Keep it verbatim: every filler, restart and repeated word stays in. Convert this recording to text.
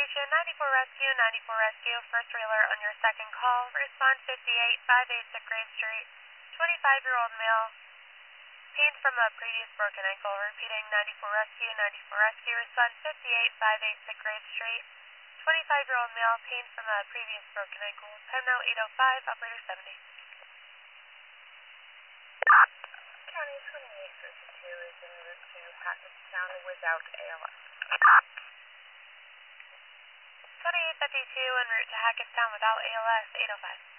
Station ninety-four Rescue, ninety-four Rescue, first alert on your second call. Respond fifty-eight five eight at Grave Street. twenty-five-year-old male, pain from a previous broken ankle. Repeating, ninety-four Rescue, ninety-four Rescue, respond fifty-eight five eight at Grave Street. twenty-five-year-old male, pain from a previous broken ankle. Time now eight oh five, operator seventy. County twenty-eight fifty-two is in route to Hackettstown without A L S. twenty-eight fifty-two en route to Hackettstown without A L S, eight oh five.